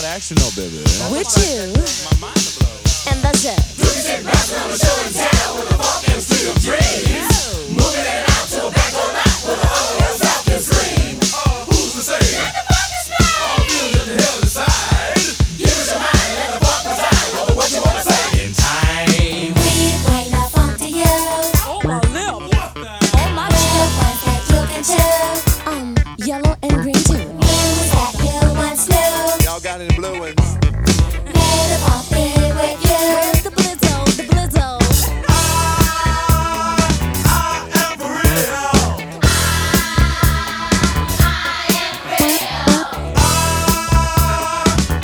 action though, baby. With you and the Zoo. We bring the funk to you. Oh, my lip. Oh, my The ones that you can chew. Yellow and green too. News that you once knew. Y'all got any blue ones? Play the funk